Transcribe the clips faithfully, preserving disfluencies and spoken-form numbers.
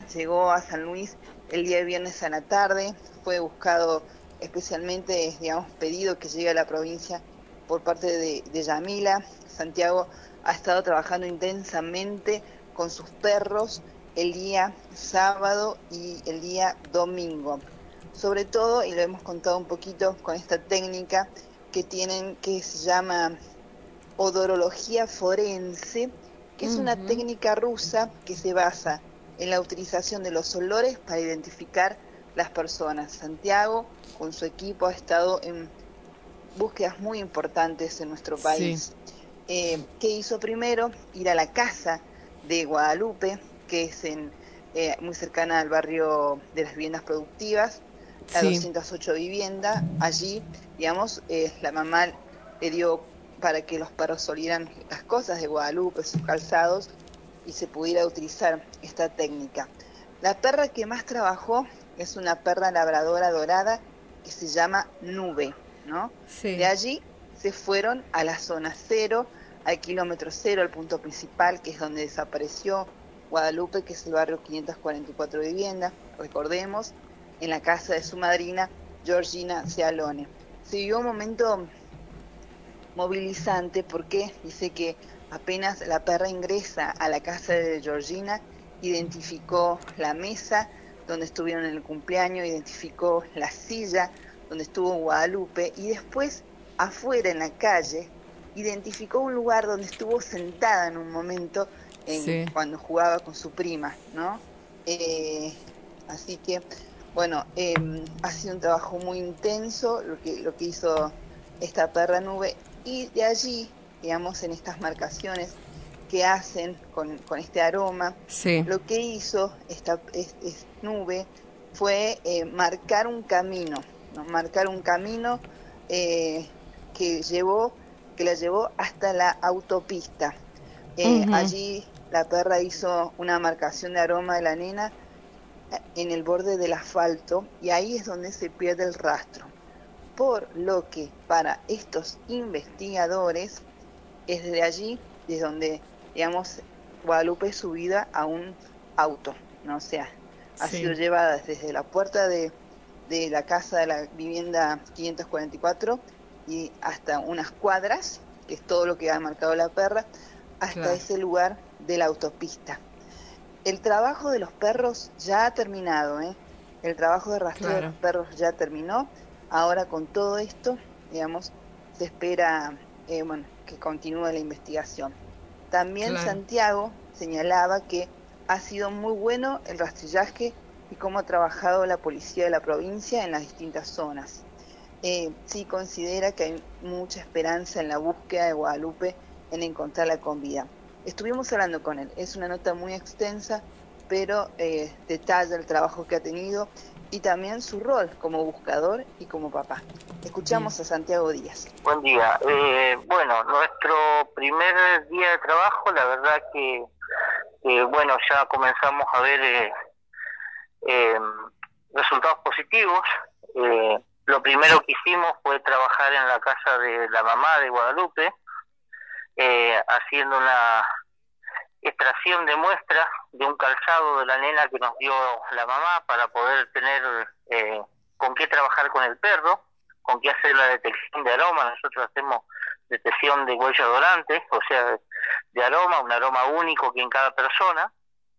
llegó a San Luis el día viernes a la tarde, fue buscado especialmente, digamos, pedido que llegue a la provincia por parte de, de Yamila. Santiago ha estado trabajando intensamente con sus perros el día sábado y el día domingo. Sobre todo, y lo hemos contado un poquito con esta técnica que tienen, que se llama odorología forense, que es una Ujú. técnica rusa que se basa en la utilización de los olores para identificar las personas. Santiago, con su equipo, ha estado en búsquedas muy importantes en nuestro Sí, país. Eh, ¿Qué hizo primero? Ir a la casa de Guadalupe, que es en, eh, muy cercana al barrio de las viviendas productivas, a sí. doscientas ocho viviendas. Allí, digamos, eh, la mamá le dio para que los perros olieran las cosas de Guadalupe, sus calzados, y se pudiera utilizar esta técnica. La perra que más trabajó es una perra labradora dorada que se llama Nube, ¿no? De Sí. allí se fueron a la zona cero, al kilómetro cero, al punto principal, que es donde desapareció Guadalupe, que es el barrio quinientas cuarenta y cuatro viviendas, recordemos, en la casa de su madrina, Georgina Cialone. Se vivió un momento movilizante porque dice que apenas la perra ingresa a la casa de Georgina, identificó la mesa donde estuvieron en el cumpleaños, identificó la silla donde estuvo Guadalupe y después afuera en la calle identificó un lugar donde estuvo sentada en un momento en, Sí. cuando jugaba con su prima, ¿no? Eh, Así que, bueno, eh, ha sido un trabajo muy intenso lo que, lo que hizo esta perra Nube y de allí, digamos, en estas marcaciones que hacen con, con este aroma, Sí. lo que hizo esta es, es Nube fue eh, marcar un camino, ¿no? Marcar un camino eh, que llevó, que la llevó hasta la autopista. Eh, Ujú. allí la perra hizo una marcación de aroma de la nena eh, en el borde del asfalto y ahí es donde se pierde el rastro. Por lo que para estos investigadores es desde allí, desde donde, digamos, Guadalupe es subida a un auto, ¿no? O sea, ha sido Sí. llevada desde la puerta de, de la casa de la vivienda quinientos cuarenta y cuatro y hasta unas cuadras, que es todo lo que ha marcado la perra, hasta Claro. ese lugar de la autopista. El trabajo de los perros ya ha terminado, ¿eh? El trabajo de rastreo de Claro. los perros ya terminó. Ahora con todo esto, digamos, se espera, eh, bueno, que continúe la investigación. También Claro. Santiago señalaba que ha sido muy bueno el rastrillaje y cómo ha trabajado la policía de la provincia en las distintas zonas. Eh, sí considera que hay mucha esperanza en la búsqueda de Guadalupe en encontrarla con vida. Estuvimos hablando con él, es una nota muy extensa, pero eh, detalla el trabajo que ha tenido y también su rol como buscador y como papá. Bien. Escuchamos a Santiago Díaz. Buen día. Eh, bueno, nuestro primer día de trabajo, la verdad que, que bueno, ya comenzamos a ver eh, eh, resultados positivos. Eh, lo primero que hicimos fue trabajar en la casa de la mamá de Guadalupe, eh, haciendo una extracción de muestras de un calzado de la nena que nos dio la mamá para poder tener eh, con qué trabajar con el perro, con qué hacer la detección de aroma. Nosotros hacemos detección de huella dorante, o sea, de aroma, un aroma único que en cada persona.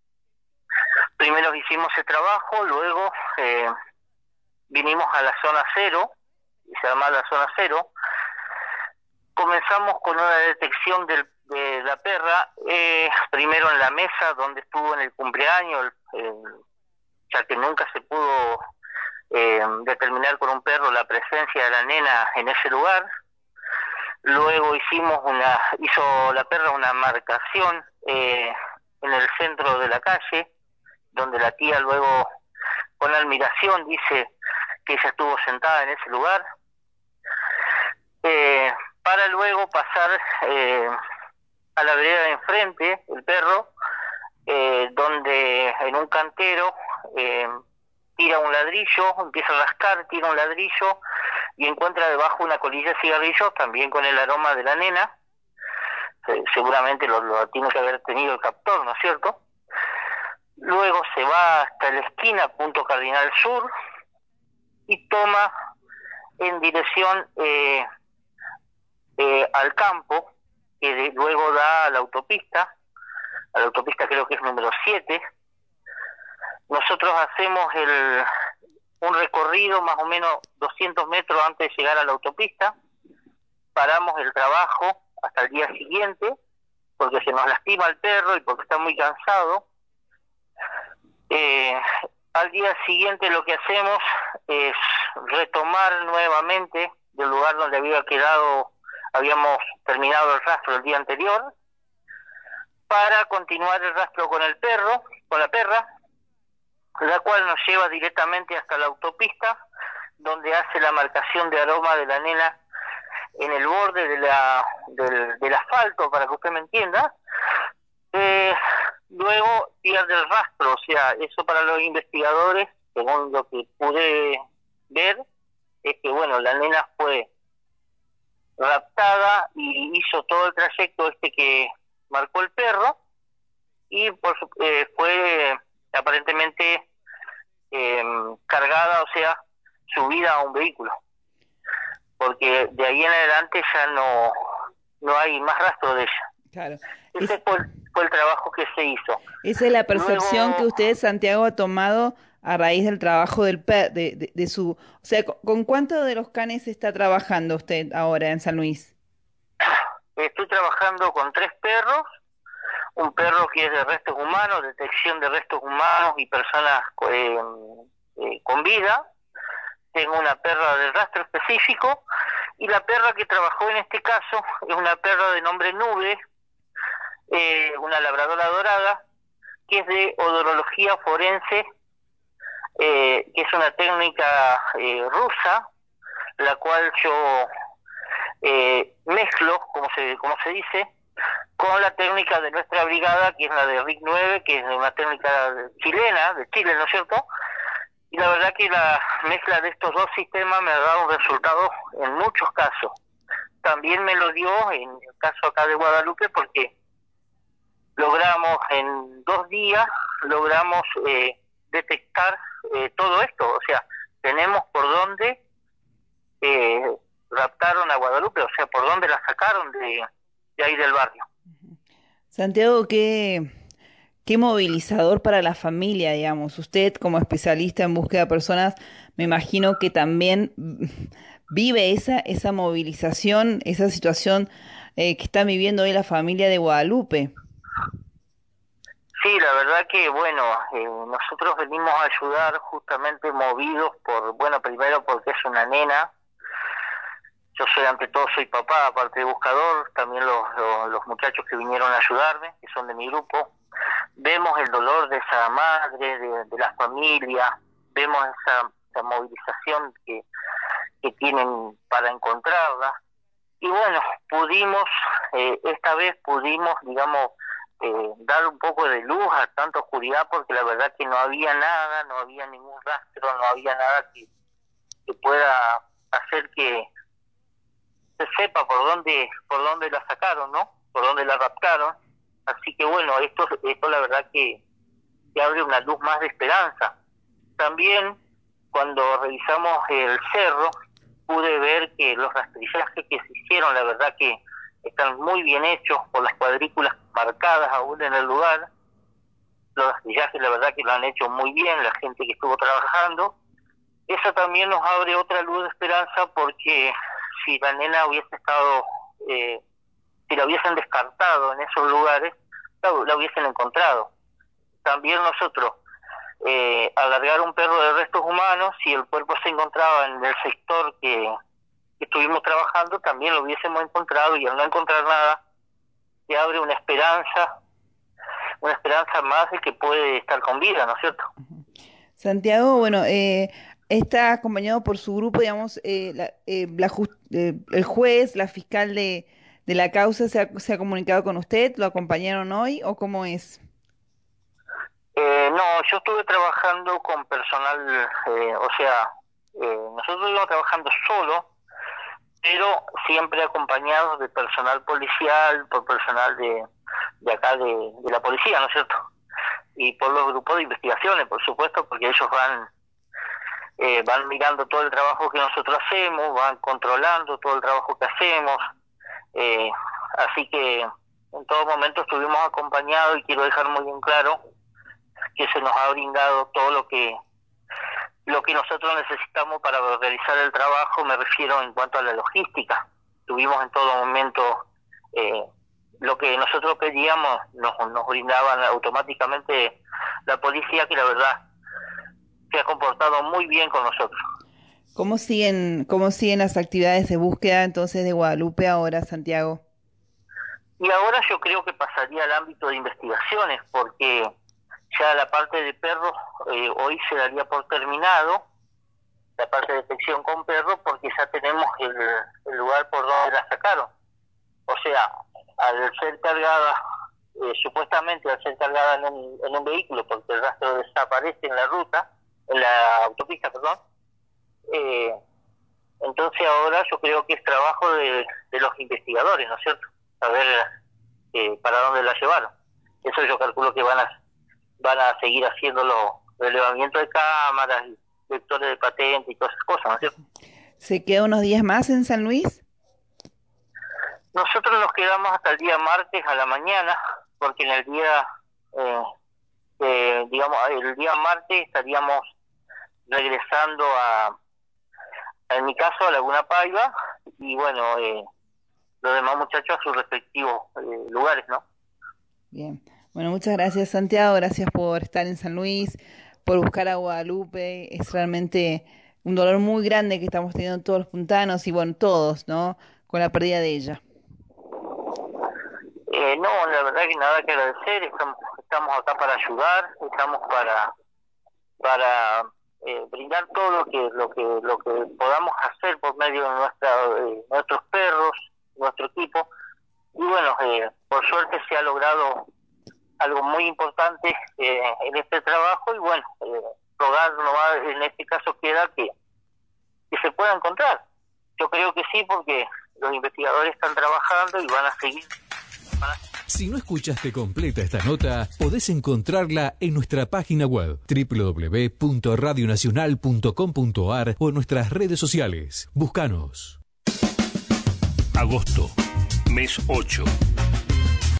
Primero hicimos ese trabajo, luego eh, vinimos a la zona cero, y se llama la zona cero. Comenzamos con una detección del, de la perra, eh, primero en la mesa donde estuvo en el cumpleaños, eh, ya que nunca se pudo eh, determinar con un perro la presencia de la nena en ese lugar. Luego hicimos una, hizo la perra una marcación eh, en el centro de la calle, donde la tía luego con admiración dice que ella estuvo sentada en ese lugar. Eh, para luego pasar eh, a la vereda de enfrente, el perro, eh, donde en un cantero eh, tira un ladrillo, empieza a rascar, tira un ladrillo y encuentra debajo una colilla de cigarrillos, también con el aroma de la nena. Eh, seguramente lo, lo tiene que haber tenido el captor, ¿no es cierto? luego se va hasta la esquina, punto Cardinal Sur, y toma en dirección eh, eh, al campo, que de, luego da a la autopista, a la autopista creo que es número siete. Nosotros hacemos el, un recorrido más o menos doscientos metros antes de llegar a la autopista, paramos el trabajo hasta el día siguiente, porque se nos lastima el perro y porque está muy cansado. Eh, al día siguiente lo que hacemos es retomar nuevamente del lugar donde había quedado, habíamos terminado el rastro el día anterior, para continuar el rastro con el perro, con la perra, la cual nos lleva directamente hasta la autopista, donde hace la marcación de aroma de la nena en el borde de la, del, del asfalto, para que usted me entienda. Eh, luego pierde el rastro, o sea, eso para los investigadores, según lo que pude ver, es que, bueno, la nena fue raptada y hizo todo el trayecto este que marcó el perro, y por su, eh, fue aparentemente eh, cargada, o sea, subida a un vehículo, porque de ahí en adelante ya no no hay más rastro de ella. Claro. Ese Es, fue, el, fue el trabajo que se hizo. Esa es la percepción Luego, que usted, Santiago, ha tomado a raíz del trabajo del pe de, de, de su... O sea, ¿con, ¿con cuántos de los canes está trabajando usted ahora en San Luis? estoy trabajando con tres perros, un perro que es de restos humanos, detección de restos humanos y personas eh, eh, con vida. Tengo una perra de rastro específico, y la perra que trabajó en este caso es una perra de nombre Nube, eh, una labradora dorada, que es de odorología forense, eh, que es una técnica eh, rusa, la cual yo eh, mezclo, como se, como se dice, con la técnica de nuestra brigada, que es la de R I C nueve, que es una técnica chilena, de Chile, ¿no es cierto? Y la verdad que la mezcla de estos dos sistemas me ha dado un resultado en muchos casos. También me lo dio en el caso acá de Guadalupe, porque logramos en dos días, logramos eh, detectar eh, todo esto. O sea, tenemos por dónde eh, raptaron a Guadalupe, o sea, por dónde la sacaron de, de ahí del barrio. Santiago, qué, qué movilizador para la familia, digamos. Usted, como especialista en búsqueda de personas, me imagino que también vive esa, esa movilización, esa situación eh, que está viviendo hoy la familia de Guadalupe. Sí, la verdad que, bueno, eh, nosotros venimos a ayudar justamente movidos por, bueno, primero porque es una nena. Yo soy, ante todo, soy papá, aparte de buscador, también los, los, los muchachos que vinieron a ayudarme, que son de mi grupo. Vemos el dolor de esa madre, de, de la familia, vemos esa, esa movilización que, que tienen para encontrarla. Y bueno, pudimos, eh, esta vez pudimos, digamos, eh, dar un poco de luz a tanta oscuridad, porque la verdad que no había nada, no había ningún rastro, no había nada que, que pueda hacer que se sepa por dónde por dónde la sacaron, ¿no? Por dónde la raptaron. Así que bueno, esto esto la verdad que, que abre una luz más de esperanza. También cuando revisamos el cerro pude ver que los rastrillajes que se hicieron, la verdad que están muy bien hechos, por las cuadrículas marcadas aún en el lugar. Los rastrillajes la verdad que lo han hecho muy bien la gente que estuvo trabajando. Eso también nos abre otra luz de esperanza, porque si la nena hubiese estado, eh, si la hubiesen descartado en esos lugares, la, la hubiesen encontrado. También nosotros, eh, alargar un perro de restos humanos, si el cuerpo se encontraba en el sector que, que estuvimos trabajando, también lo hubiésemos encontrado, y al no encontrar nada, se abre una esperanza, una esperanza más de que puede estar con vida, ¿no es cierto? Santiago, bueno, eh, está acompañado por su grupo, digamos, eh, la, eh, la just, eh, el juez, la fiscal de, de la causa, ¿se ha, se ha comunicado con usted? ¿Lo acompañaron hoy o cómo es? Eh, no, yo estuve trabajando con personal, eh, o sea, eh, nosotros íbamos trabajando solo, pero siempre acompañados de personal policial, por personal de, de acá de, de la policía, ¿no es cierto? y por los grupos de investigaciones, por supuesto, porque ellos van eh, van mirando todo el trabajo que nosotros hacemos, van controlando todo el trabajo que hacemos, eh, así que en todo momento estuvimos acompañados y quiero dejar muy bien claro que se nos ha brindado todo lo que lo que nosotros necesitamos para realizar el trabajo, me refiero en cuanto a la logística. Tuvimos en todo momento eh, lo que nosotros pedíamos, nos, nos brindaban automáticamente la policía, que la verdad se ha comportado muy bien con nosotros. ¿Cómo siguen, cómo siguen las actividades de búsqueda entonces de Guadalupe ahora, Santiago? Y ahora yo creo que pasaría al ámbito de investigaciones, porque ya la parte de perros eh, hoy se daría por terminado, la parte de detección con perros, porque ya tenemos el, el lugar por donde la sacaron. O sea, al ser cargada, eh, supuestamente al ser cargada en un, en un vehículo, porque el rastro desaparece en la ruta, en la autopista, perdón, eh, entonces ahora yo creo que es trabajo de, de los investigadores, ¿no es cierto? Saber eh, para dónde la llevaron. Eso yo calculo que van a van a seguir haciendo los relevamientos de cámaras, lectores de patente y todas esas cosas, ¿no es cierto? ¿Se queda unos días más en San Luis? Nosotros nos quedamos hasta el día martes a la mañana, porque en el día, eh, eh, digamos, el día martes estaríamos regresando a, en mi caso, a Laguna Paiva, y bueno, eh, los demás muchachos a sus respectivos eh, lugares, ¿no? Bien. Bueno, muchas gracias, Santiago, gracias por estar en San Luis, por buscar a Guadalupe. Es realmente un dolor muy grande que estamos teniendo todos los puntanos y bueno, todos, ¿no? Con la pérdida de ella. Eh, no, la verdad que nada que agradecer, estamos, estamos acá para ayudar, estamos para para eh, brindar todo lo que lo que lo que podamos hacer por medio de nuestra eh, nuestros perros, nuestro equipo, y bueno, eh, por suerte se ha logrado algo muy importante eh, en este trabajo, y bueno, eh, rogar nomás en este caso queda que, que se pueda encontrar. Yo creo que sí, porque los investigadores están trabajando y van a seguir. Van a... Si no escuchaste completa esta nota, podés encontrarla en nuestra página web doble u doble u doble u punto radio nacional punto com punto a r o en nuestras redes sociales. Búscanos. Agosto, mes ocho.